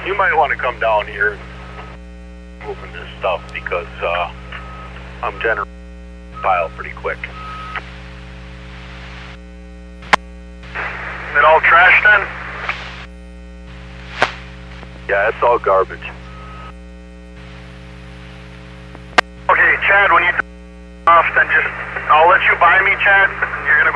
You might want to come down here and moving this stuff because I'm generating a pile pretty quick. Is it all trash then? Yeah, it's all garbage. Okay, Chad, when you off, then I'll let you buy me, Chad. You're gonna